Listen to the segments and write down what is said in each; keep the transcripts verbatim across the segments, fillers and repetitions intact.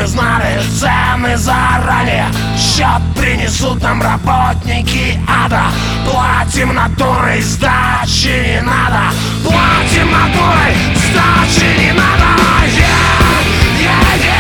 мы знали цены заранее. Счет принесут нам работники ада. Платим натурой, сдачи не надо. Платим натурой, сдачи не надо. Yeah, yeah, yeah.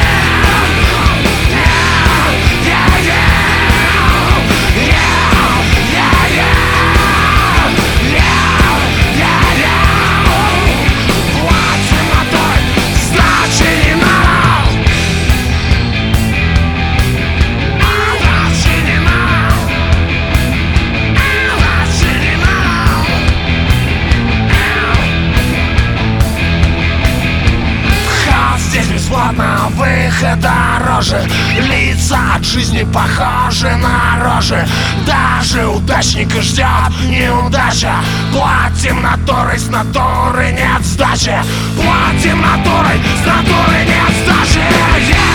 Бесплатно выход дороже. Лица от жизни похожи на рожи. Даже удачника ждет неудача. Платим натурой, с натуры нет сдачи. Платим натурой, с натуры нет сдачи. Yeah!